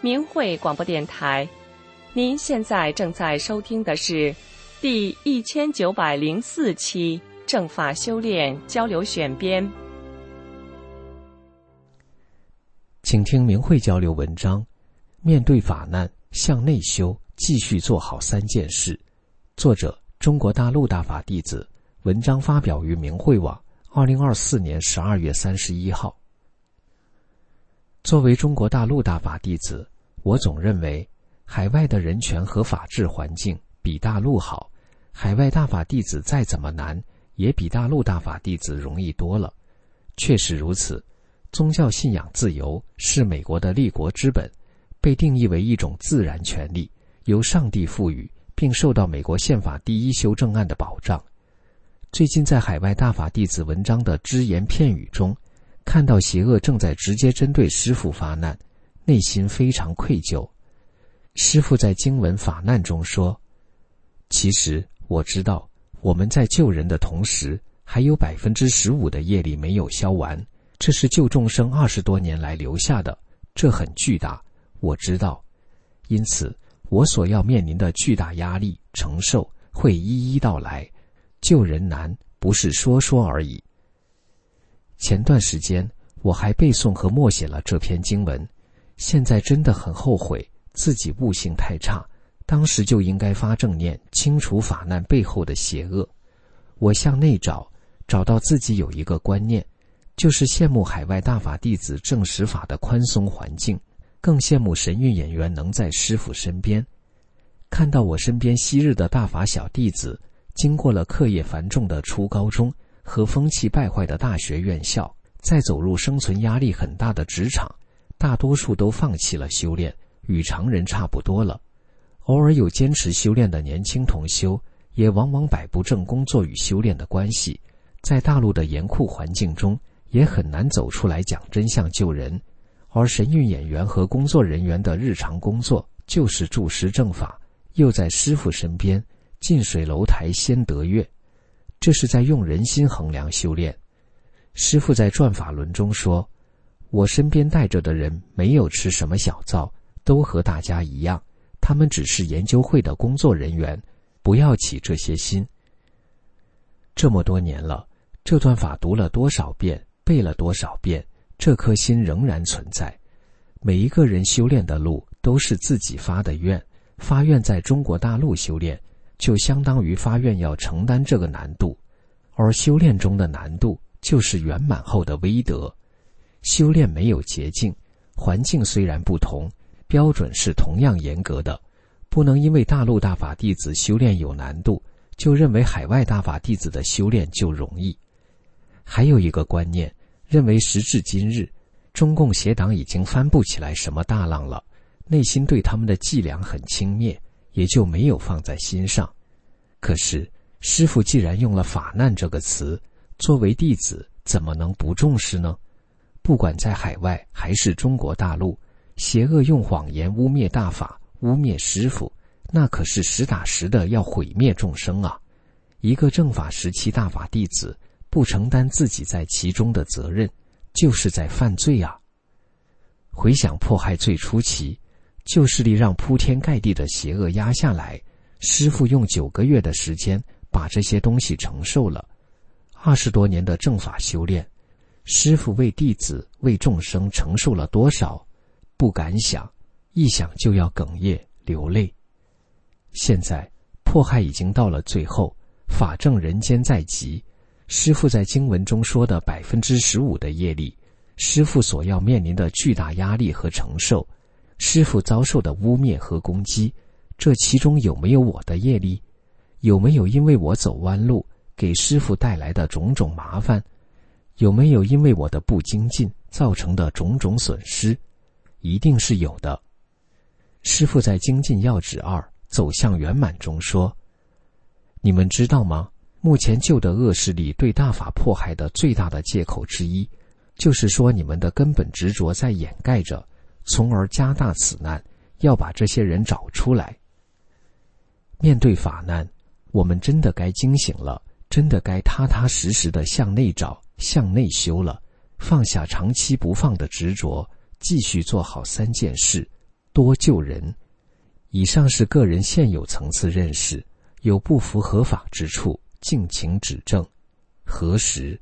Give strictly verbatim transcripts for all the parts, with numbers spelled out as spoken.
明慧广播电台。您现在正在收听的是第一千九百零四期正法修炼交流选编。 请听明慧交流文章，面对法难向内修，继续做好三件事。作者中国大陆大法弟子，文章发表于明慧网二零二四年十二月三十一号。作为中国大陆大法弟子，我总认为海外的人权和法治环境比大陆好，海外大法弟子再怎么难，也比大陆大法弟子容易多了。确实如此，宗教信仰自由是美国的立国之本，被定义为一种自然权利，由上帝赋予，并受到美国宪法第一修正案的保障。最近在海外大法弟子文章的只言片语中，看到邪恶正在直接针对师父发难，内心非常愧疚。师父在经文法难中说，其实我知道我们在救人的同时，还有 百分之十五 的业力没有消完，这是救众生二十多年来留下的，这很巨大，我知道。因此我所要面临的巨大压力承受会一一到来，救人难，不是说说而已。前段时间我还背诵和默写了这篇经文，现在真的很后悔自己悟性太差，当时就应该发正念，清除法难背后的邪恶。我向内找，找到自己有一个观念，就是羡慕海外大法弟子证实法的宽松环境，更羡慕神韵演员能在师父身边。看到我身边昔日的大法小弟子，经过了课业繁重的初高中和风气败坏的大学院校，再走入生存压力很大的职场，大多数都放弃了修炼，与常人差不多了。偶尔有坚持修炼的年轻同修，也往往摆不正工作与修炼的关系，在大陆的严酷环境中，也很难走出来讲真相救人。而神韵演员和工作人员的日常工作就是注师正法，又在师父身边，近水楼台先得月，这是在用人心衡量修炼。师父在转法轮中说，我身边带着的人没有吃什么小灶，都和大家一样，他们只是研究会的工作人员，不要起这些心。这么多年了，这段法读了多少遍，背了多少遍，这颗心仍然存在。每一个人修炼的路都是自己发的愿，发愿在中国大陆修炼，就相当于发愿要承担这个难度，而修炼中的难度就是圆满后的威德。修炼没有捷径，环境虽然不同，标准是同样严格的，不能因为大陆大法弟子修炼有难度，就认为海外大法弟子的修炼就容易。还有一个观念，认为时至今日，中共邪党已经翻不起来什么大浪了，内心对他们的伎俩很轻蔑，也就没有放在心上。可是师父既然用了法难这个词，作为弟子怎么能不重视呢？不管在海外还是中国大陆，邪恶用谎言污蔑大法，污蔑师父，那可是实打实的要毁灭众生啊！一个正法时期大法弟子不承担自己在其中的责任，就是在犯罪啊！回想迫害最初期，旧势力让铺天盖地的邪恶压下来，师父用九个月的时间把这些东西承受了。二十多年的正法修炼，师父为弟子为众生承受了多少，不敢想，一想就要哽咽流泪。现在迫害已经到了最后，法正人间在即，师父在经文中说的 百分之十五 的业力，师父所要面临的巨大压力和承受，师父遭受的污蔑和攻击，这其中有没有我的业力？有没有因为我走弯路给师父带来的种种麻烦？有没有因为我的不精进造成的种种损失？一定是有的。师父在精进要旨二走向圆满中说，你们知道吗？目前旧的恶势力对大法迫害的最大的借口之一，就是说你们的根本执着在掩盖着，从而加大此难，要把这些人找出来。面对法难，我们真的该惊醒了，真的该踏踏实实地向内找，向内修了，放下长期不放的执着，继续做好三件事。 多救人。以上是个人现有层次认识，有不符合法之处，敬请指正。核实。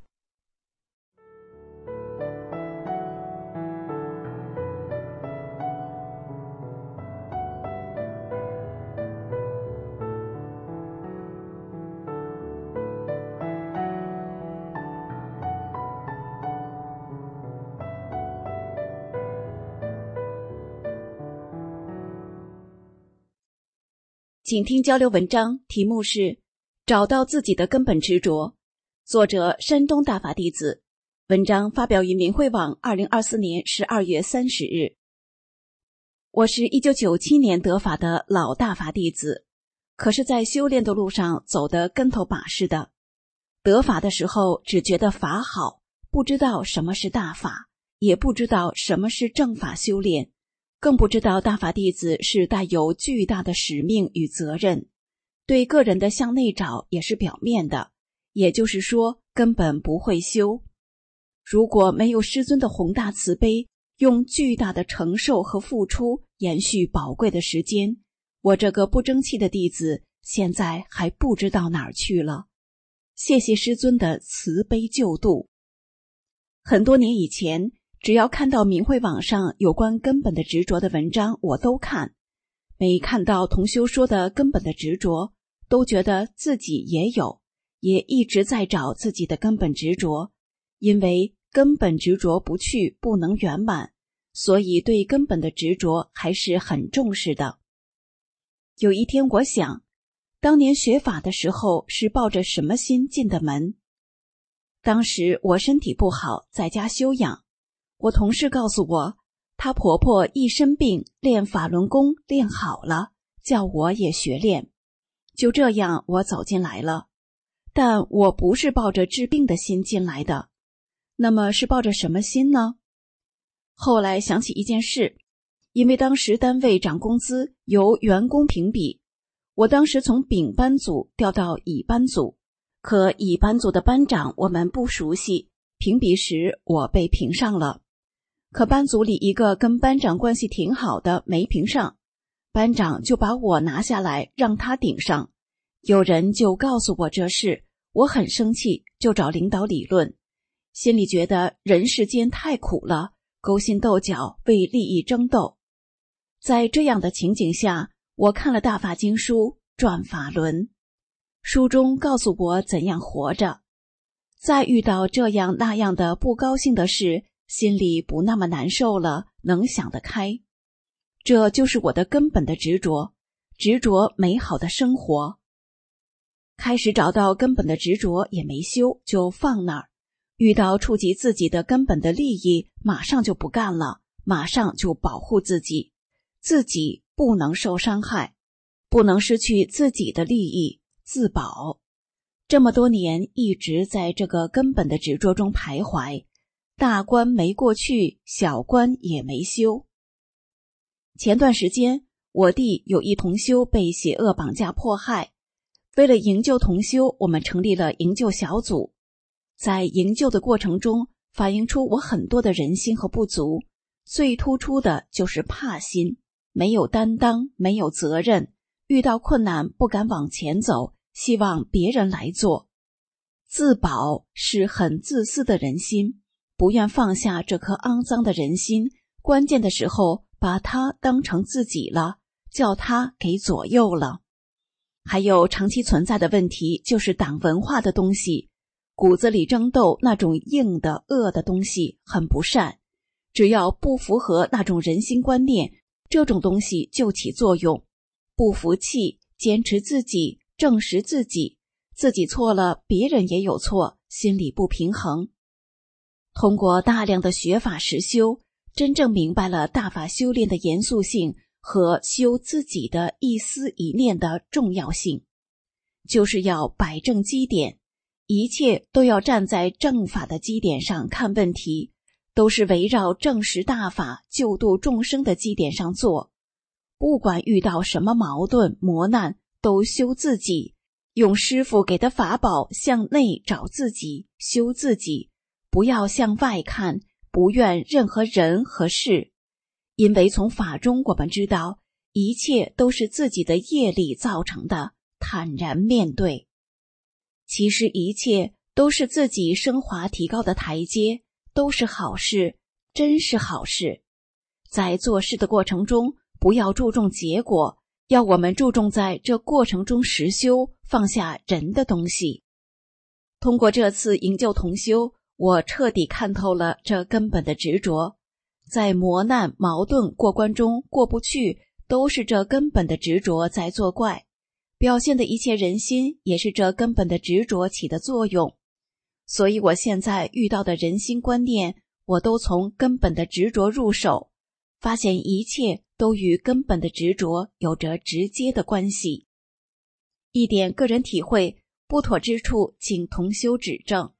请听交流文章，题目是找到自己的根本执着，作者山东大法弟子，文章发表于明慧网二零二四年十二月三十日。我是一九九七年得法的老大法弟子，可是在修炼的路上走得跟头把式的。得法的时候只觉得法好，不知道什么是大法，也不知道什么是正法修炼，更不知道大法弟子是带有巨大的使命与责任，对个人的向内找也是表面的，也就是说根本不会修。如果没有师尊的宏大慈悲，用巨大的承受和付出延续宝贵的时间，我这个不争气的弟子现在还不知道哪儿去了。谢谢师尊的慈悲救度。很多年以前，只要看到明慧网上有关根本的执着的文章，我都看。每看到同修说的根本的执着，都觉得自己也有，也一直在找自己的根本执着。因为根本执着不去，不能圆满，所以对根本的执着还是很重视的。有一天我想，当年学法的时候是抱着什么心进的门？当时我身体不好，在家休养。我同事告诉我，她婆婆一身病，练法轮功练好了，叫我也学练。就这样我走进来了，但我不是抱着治病的心进来的。那么是抱着什么心呢？后来想起一件事，因为当时单位涨工资由员工评比，我当时从丙班组调到乙班组，可乙班组的班长我们不熟悉，评比时我被评上了。可班组里一个跟班长关系挺好的没评上，班长就把我拿下来让他顶上。有人就告诉我这事，我很生气，就找领导理论，心里觉得人世间太苦了，勾心斗角，为利益争斗。在这样的情景下，我看了大法经书转法轮，书中告诉我怎样活着。再遇到这样那样的不高兴的事，心里不那么难受了，能想得开。这就是我的根本的执着，执着美好的生活。开始找到根本的执着也没修，就放那儿。遇到触及自己的根本的利益，马上就不干了，马上就保护自己，自己不能受伤害，不能失去自己的利益，自保。这么多年一直在这个根本的执着中徘徊，大关没过去，小关也没修。前段时间，我弟有一同修被邪恶绑架迫害，为了营救同修，我们成立了营救小组。在营救的过程中，反映出我很多的人心和不足，最突出的就是怕心，没有担当，没有责任，遇到困难不敢往前走，希望别人来做。自保是很自私的人心，不愿放下这颗肮脏的人心，关键的时候把它当成自己了，叫它给左右了。还有长期存在的问题，就是党文化的东西，骨子里争斗那种硬的恶的东西很不善，只要不符合那种人心观念，这种东西就起作用。不服气，坚持自己，证实自己，自己错了，别人也有错，心里不平衡。通过大量的学法实修，真正明白了大法修炼的严肃性和修自己的一思一念的重要性，就是要摆正基点，一切都要站在正法的基点上看问题，都是围绕正实大法救度众生的基点上做。不管遇到什么矛盾磨难，都修自己，用师父给的法宝向内找自己，修自己，不要向外看，不怨任何人和事。 因为从法中我们知道，一切都是自己的业力造成的，坦然面对。其实一切都是自己升华提高的台阶，都是好事，真是好事。在做事的过程中，不要注重结果，要我们注重在这过程中实修，放下人的东西。通过这次营救同修，我彻底看透了这根本的执着。在磨难、矛盾、过关中过不去，都是这根本的执着在作怪。表现的一切人心，也是这根本的执着起的作用。所以我现在遇到的人心观念，我都从根本的执着入手，发现一切都与根本的执着有着直接的关系。一点个人体会，不妥之处，请同修指正。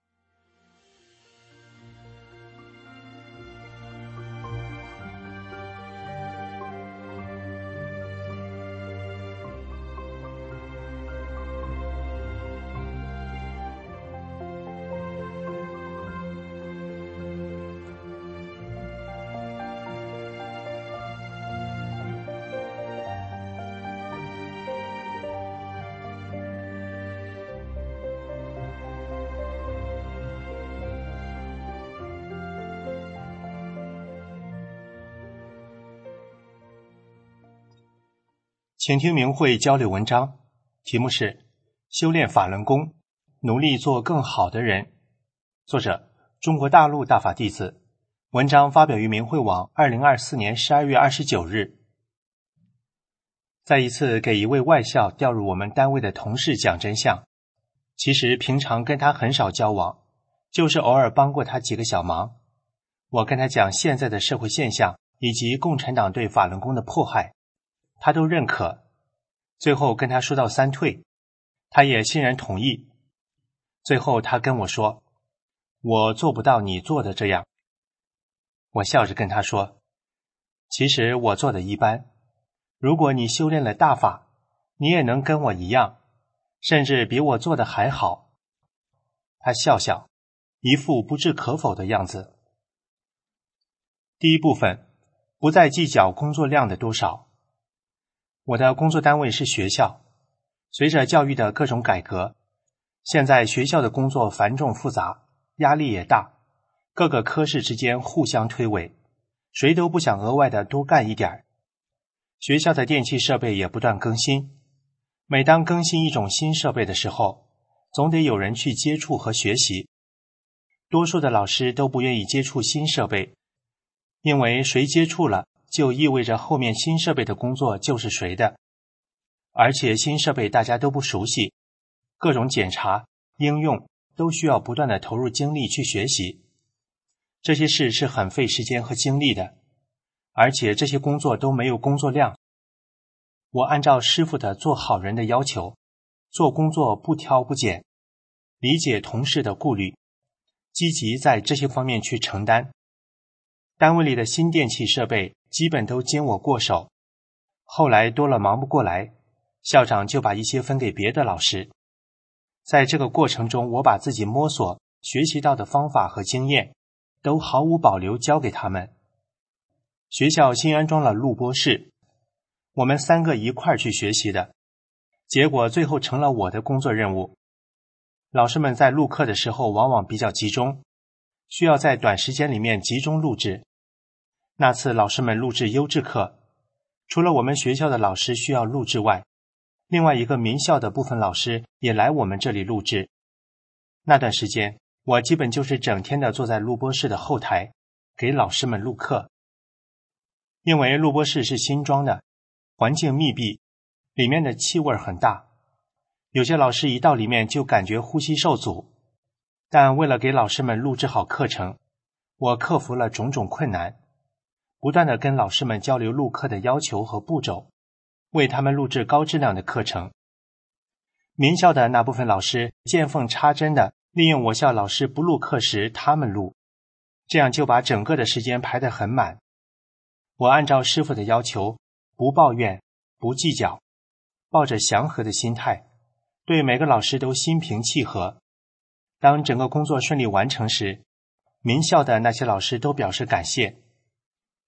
请听明慧交流文章，题目是修炼法轮功，努力做更好的人。作者中国大陆大法弟子，文章发表于明慧网二零二四年十二月二十九日。在一次给一位外校调入我们单位的同事讲真相，其实平常跟他很少交往，就是偶尔帮过他几个小忙。我跟他讲现在的社会现象以及共产党对法轮功的迫害，他都认可，最后跟他说到三退，他也欣然同意。最后他跟我说，我做不到你做的这样。我笑着跟他说，其实我做的一般，如果你修炼了大法，你也能跟我一样，甚至比我做的还好。他笑笑，一副不置可否的样子。第一部分，不再计较工作量的多少。我的工作单位是学校，随着教育的各种改革，现在学校的工作繁重复杂，压力也大，各个科室之间互相推诿，谁都不想额外的多干一点。学校的电气设备也不断更新，每当更新一种新设备的时候，总得有人去接触和学习。多数的老师都不愿意接触新设备，因为谁接触了，就意味着后面新设备的工作就是谁的，而且新设备大家都不熟悉，各种检查、应用都需要不断的投入精力去学习。这些事是很费时间和精力的，而且这些工作都没有工作量。我按照师父的做好人的要求，做工作不挑不拣，理解同事的顾虑，积极在这些方面去承担。单位里的新电气设备基本都经我过手，后来多了忙不过来，校长就把一些分给别的老师。在这个过程中，我把自己摸索学习到的方法和经验都毫无保留交给他们。学校新安装了录播室，我们三个一块儿去学习的，结果最后成了我的工作任务。老师们在录课的时候往往比较集中，需要在短时间里面集中录制。那次老师们录制优质课，除了我们学校的老师需要录制外，另外一个名校的部分老师也来我们这里录制。那段时间，我基本就是整天的坐在录播室的后台，给老师们录课。因为录播室是新装的，环境密闭，里面的气味很大，有些老师一到里面就感觉呼吸受阻。但为了给老师们录制好课程，我克服了种种困难，不断地跟老师们交流录课的要求和步骤，为他们录制高质量的课程。名校的那部分老师见缝插针地利用我校老师不录课时他们录，这样就把整个的时间排得很满。我按照师父的要求，不抱怨，不计较，抱着祥和的心态，对每个老师都心平气和。当整个工作顺利完成时，名校的那些老师都表示感谢。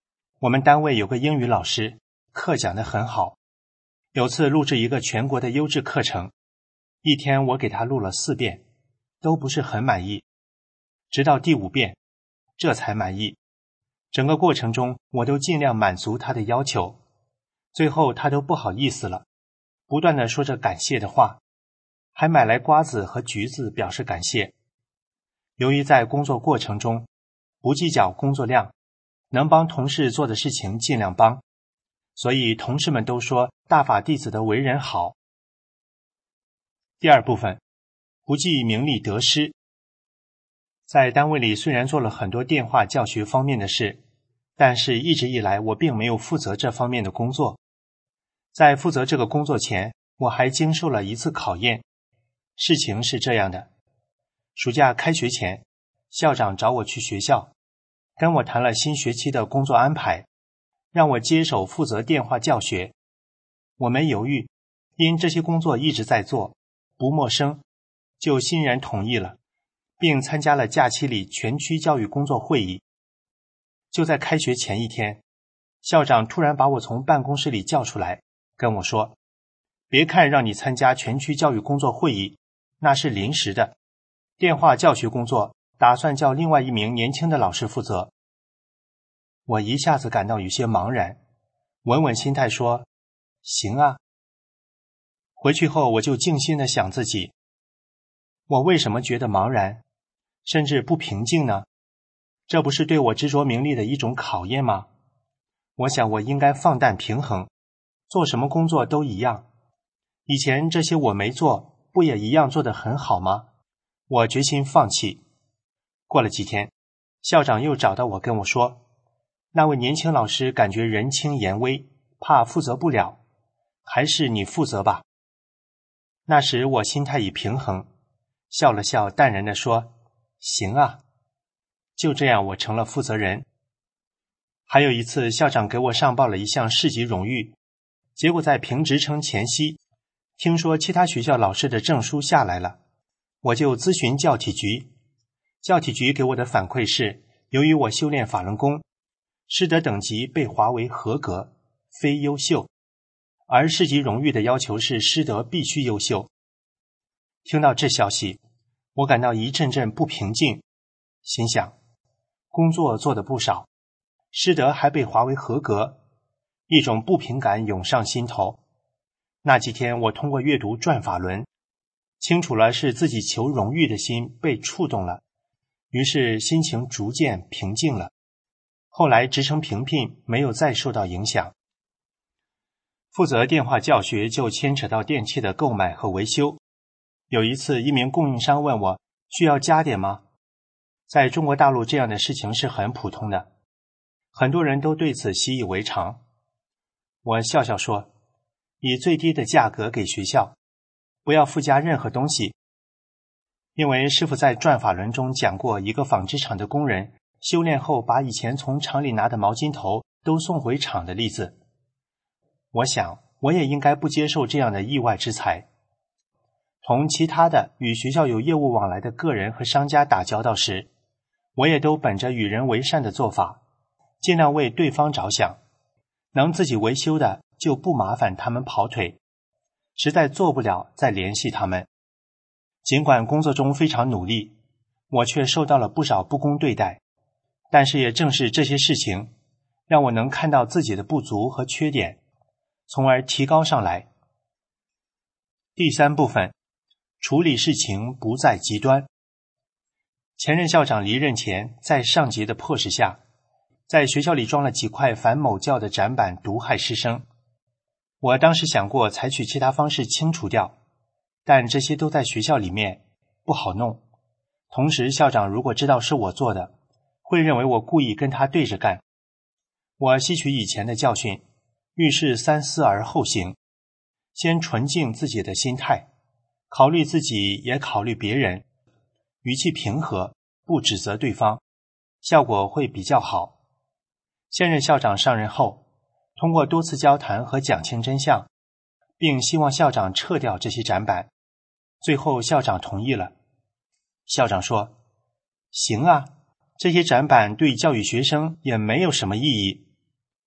我们单位有个英语老师，课讲得很好。有次录制一个全国的优质课程，一天我给他录了四遍，都不是很满意。直到第五遍，这才满意。整个过程中，我都尽量满足他的要求，最后他都不好意思了，不断地说着感谢的话，还买来瓜子和橘子表示感谢。由于在工作过程中不计较工作量，能帮同事做的事情尽量帮，所以同事们都说大法弟子的为人好。第二部分，不计名利得失。在单位里虽然做了很多电话教学方面的事，但是一直以来我并没有负责这方面的工作。在负责这个工作前，我还经受了一次考验。事情是这样的，暑假开学前，校长找我去学校，跟我谈了新学期的工作安排，让我接手负责电话教学。我没犹豫，因这些工作一直在做，不陌生，就欣然同意了，并参加了假期里全区教育工作会议。就在开学前一天，校长突然把我从办公室里叫出来，跟我说，别看让你参加全区教育工作会议，那是临时的，电话教学工作打算叫另外一名年轻的老师负责。我一下子感到有些茫然，稳稳心态说，行啊。回去后我就静心地想自己，我为什么觉得茫然，甚至不平静呢？这不是对我执着名利的一种考验吗？我想我应该放淡平衡，做什么工作都一样。以前这些我没做，不也一样做得很好吗？我决心放弃。过了几天，校长又找到我跟我说，那位年轻老师感觉人轻言微，怕负责不了，还是你负责吧。那时我心态已平衡，笑了笑，淡然地说，行啊。就这样我成了负责人。还有一次，校长给我上报了一项市级荣誉，结果在评职称前夕，听说其他学校老师的证书下来了，我就咨询教体局。教体局给我的反馈是，由于我修炼法轮功，师德等级被划为合格，非优秀，而市级荣誉的要求是师德必须优秀。听到这消息，我感到一阵阵不平静，心想，工作做得不少，师德还被划为合格，一种不平感涌上心头。那几天我通过阅读《转法轮》，清楚了是自己求荣誉的心被触动了，于是心情逐渐平静了。后来职称评聘没有再受到影响。负责电话教学就牵扯到电器的购买和维修。有一次，一名供应商问我，需要加点吗？在中国大陆这样的事情是很普通的，很多人都对此习以为常。我笑笑说，以最低的价格给学校，不要附加任何东西。因为师父在《转法轮》中讲过一个纺织厂的工人修炼后把以前从厂里拿的毛巾头都送回厂的例子。我想我也应该不接受这样的意外之财。同其他的与学校有业务往来的个人和商家打交道时，我也都本着与人为善的做法，尽量为对方着想，能自己维修的就不麻烦他们跑腿，实在做不了再联系他们。尽管工作中非常努力，我却受到了不少不公对待，但是也正是这些事情，让我能看到自己的不足和缺点，从而提高上来。第三部分，处理事情不再极端。前任校长离任前，在上级的迫使下，在学校里装了几块反某教的展板，毒害师生。我当时想过采取其他方式清除掉，但这些都在学校里面，不好弄。同时校长如果知道是我做的，会认为我故意跟他对着干。我吸取以前的教训，遇事三思而后行，先纯净自己的心态，考虑自己也考虑别人，语气平和，不指责对方，效果会比较好。现任校长上任后，通过多次交谈和讲清真相，并希望校长撤掉这些展板，最后校长同意了。校长说，行啊，这些展板对教育学生也没有什么意义，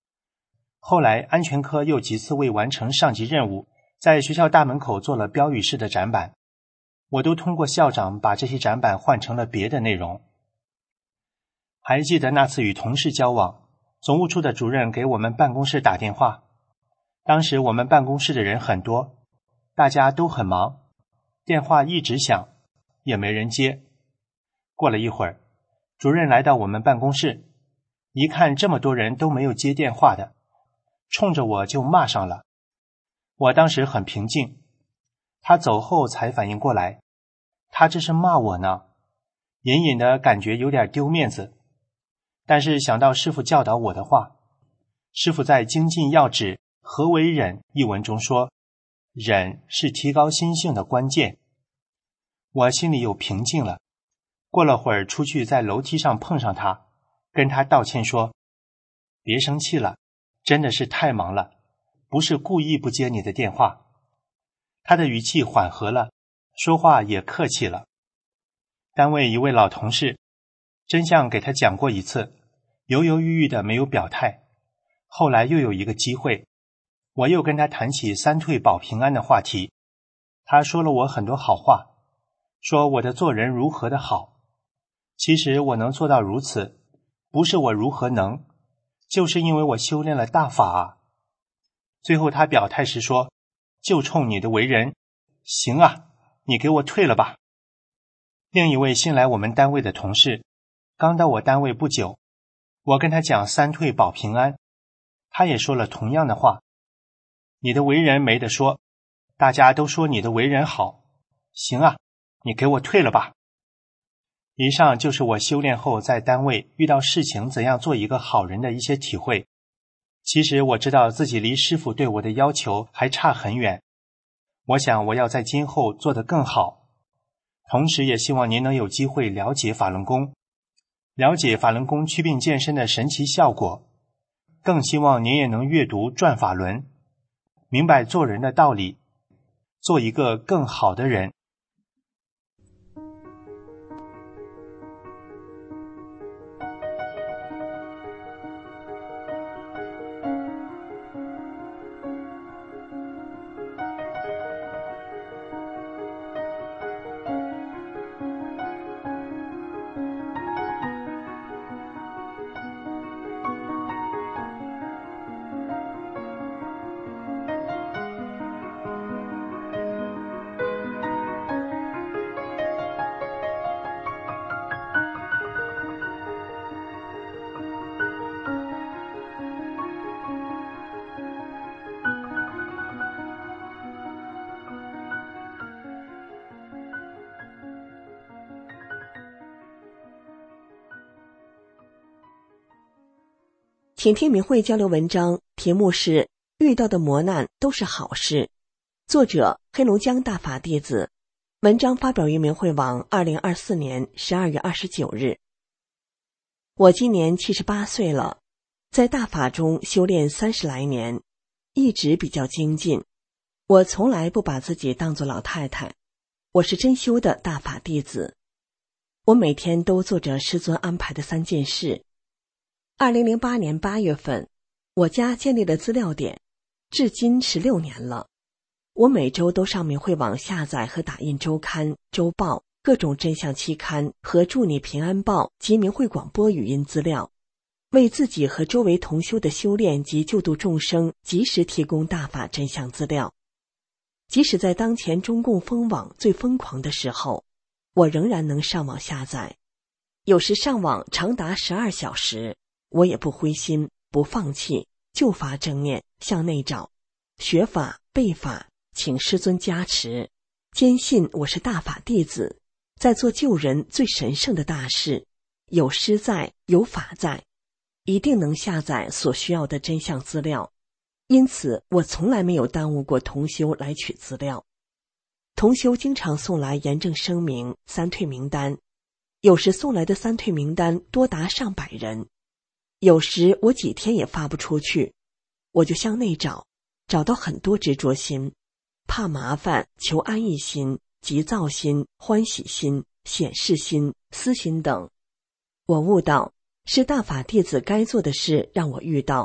后来安全科又几次为完成上级任务，在学校大门口做了标语式的展板，我都通过校长把这些展板换成了别的内容。还记得那次与同事交往，总务处的主任给我们办公室打电话，当时我们办公室的人很多，大家都很忙，电话一直响，也没人接。过了一会儿，主任来到我们办公室，一看这么多人都没有接电话的，冲着我就骂上了。我当时很平静，他走后才反应过来，他这是骂我呢，隐隐的感觉有点丢面子。但是想到师父教导我的话，师父在《精进要旨何为忍》一文中说，忍是提高心性的关键，我心里又平静了。过了会儿出去在楼梯上碰上他，跟他道歉说，别生气了，真的是太忙了，不是故意不接你的电话。他的语气缓和了，说话也客气了。单位一位老同事，真相给他讲过一次，犹犹豫豫的没有表态。后来又有一个机会，我又跟他谈起三退保平安的话题，他说了我很多好话，说我的做人如何的好。其实我能做到如此，不是我如何能，就是因为我修炼了大法啊。最后他表态时说，就冲你的为人，行啊，你给我退了吧。另一位新来我们单位的同事，刚到我单位不久，我跟他讲三退保平安，他也说了同样的话，你的为人没得说，大家都说你的为人好，行啊，你给我退了吧。以上就是我修炼后在单位遇到事情怎样做一个好人的一些体会。其实我知道自己离师父对我的要求还差很远，我想我要在今后做得更好。同时也希望您能有机会了解法轮功，了解法轮功祛病健身的神奇效果，更希望您也能阅读《转法轮》，明白做人的道理，做一个更好的人。 请听明慧交流文章，题目是遇到的磨难都是好事，作者黑龙江大法弟子，文章发表于明慧网二零二四年十二月二十九日。我今年七十八岁了，在大法中修炼三十来年，一直比较精进。我从来不把自己当作老太太，我是真修的大法弟子。我每天都做着师尊安排的三件事。二零零八年八月份，我家建立了资料点，至今十六年了。我每周都上明慧网下载和打印周刊、周报、各种真相期刊和祝你平安报及明慧广播语音资料，为自己和周围同修的修炼及救度众生及时提供大法真相资料。即使在当前中共封网最疯狂的时候，我仍然能上网下载，有时上网长达十二小时，我也不灰心，不放弃，就发正念，向内找，学法背法，请师尊加持，坚信我是大法弟子，在做救人最神圣的大事，有师在，有法在，一定能下载所需要的真相资料。因此我从来没有耽误过同修来取资料。同修经常送来严正声明、三退名单，有时送来的三退名单多达上百人，有时我几天也发不出去，我就向内找，找到很多执着心，怕麻烦、求安逸心、急躁心、欢喜心、显示心、私心等。我悟到，是大法弟子该做的事让我遇到，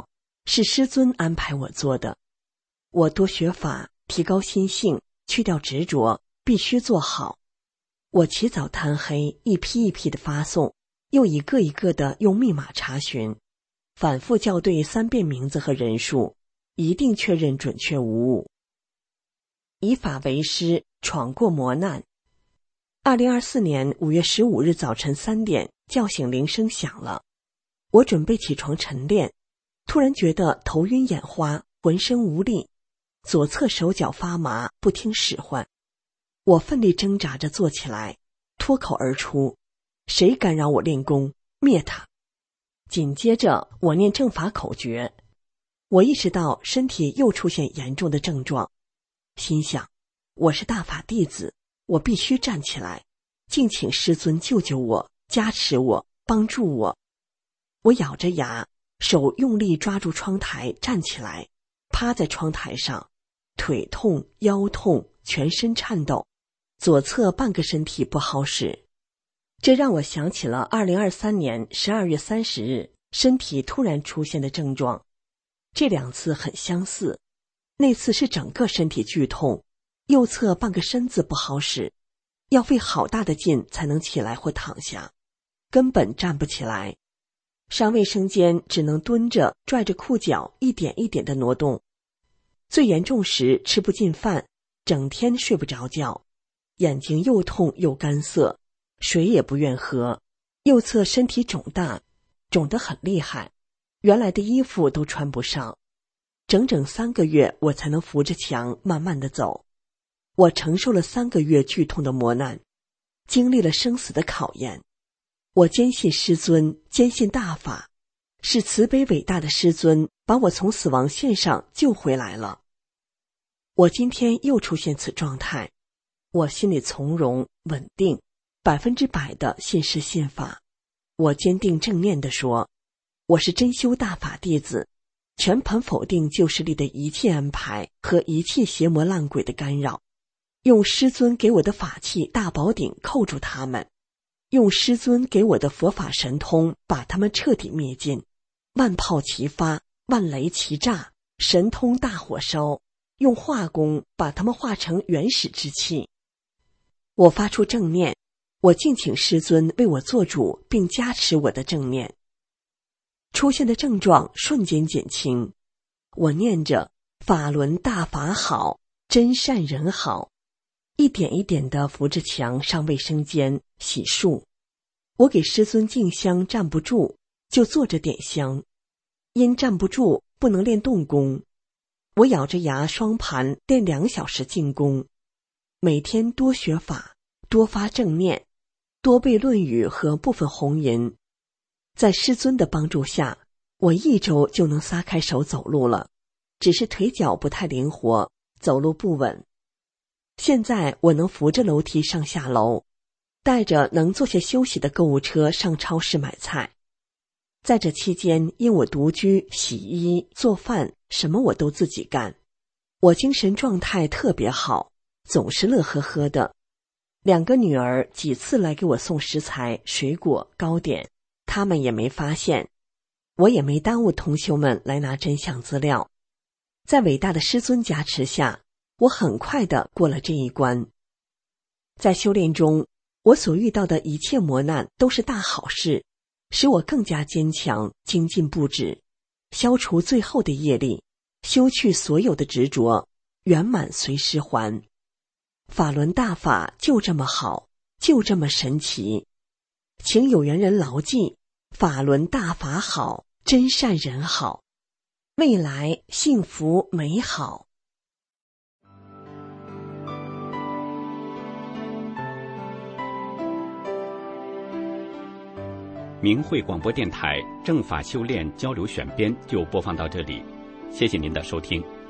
是师尊安排我做的。我多学法，提高心性，去掉执着，必须做好。我起早贪黑，一批一批的发送，又一个一个的用密码查询，反复校对三遍名字和人数，一定确认准确无误。以法为师，闯过磨难。二零二四年五月十五日早晨三点，叫醒铃声响了。我准备起床晨练，突然觉得头晕眼花，浑身无力，左侧手脚发麻，不听使唤。我奋力挣扎着坐起来，脱口而出：谁敢让我练功，灭他！紧接着我念正法口诀。我意识到身体又出现严重的症状，心想我是大法弟子，我必须站起来，敬请师尊救救我，加持我，帮助我。我咬着牙，手用力抓住窗台站起来，趴在窗台上，腿痛，腰痛，全身颤抖，左侧半个身体不好使。这让我想起了二零二三年十二月三十日身体突然出现的症状，这两次很相似。那次是整个身体剧痛，右侧半个身子不好使，要费好大的劲才能起来或躺下，根本站不起来。上卫生间只能蹲着，拽着裤脚，一点一点地挪动。最严重时吃不进饭，整天睡不着觉，眼睛又痛又干涩，水也不愿喝。右侧身体肿大，肿得很厉害，原来的衣服都穿不上。整整三个月我才能扶着墙慢慢地走。我承受了三个月剧痛的磨难，经历了生死的考验。我坚信师尊，坚信大法，是慈悲伟大的师尊把我从死亡线上救回来了。我今天又出现此状态，我心里从容稳定，百分之百的信师信法。我坚定正念地说，我是真修大法弟子，全盘否定旧势力的一切安排和一切邪魔烂鬼的干扰，用师尊给我的法器大宝顶扣住他们，用师尊给我的佛法神通把他们彻底灭尽，万炮齐发，万雷齐炸，神通大火烧，用化功把他们化成原始之气。我发出正念，我敬请师尊为我做主，并加持我的正念。出现的症状瞬间减轻，我念着法轮大法好，真善人好，一点一点地扶着墙上卫生间洗漱。我给师尊敬香站不住，就坐着点香，因站不住不能练动功，我咬着牙双盘练两小时静功，每天多学法，多发正念，多背论语和部分红吟。在师尊的帮助下，我一周就能撒开手走路了，只是腿脚不太灵活，走路不稳。现在我能扶着楼梯上下楼，带着能坐下休息的购物车上超市买菜。在这期间，因我独居，洗衣做饭什么我都自己干，我精神状态特别好，总是乐呵呵的。两个女儿几次来给我送食材、水果、糕点，他们也没发现，我也没耽误同修们来拿真相资料。在伟大的师尊加持下，我很快地过了这一关。在修炼中，我所遇到的一切磨难都是大好事，使我更加坚强，精进不止，消除最后的业力，修去所有的执着，圆满随时还。法轮大法就这么好，就这么神奇，请有缘人牢记，法轮大法好，真善人好，未来幸福美好。 明慧广播电台正法修炼交流选编就播放到这里，谢谢您的收听。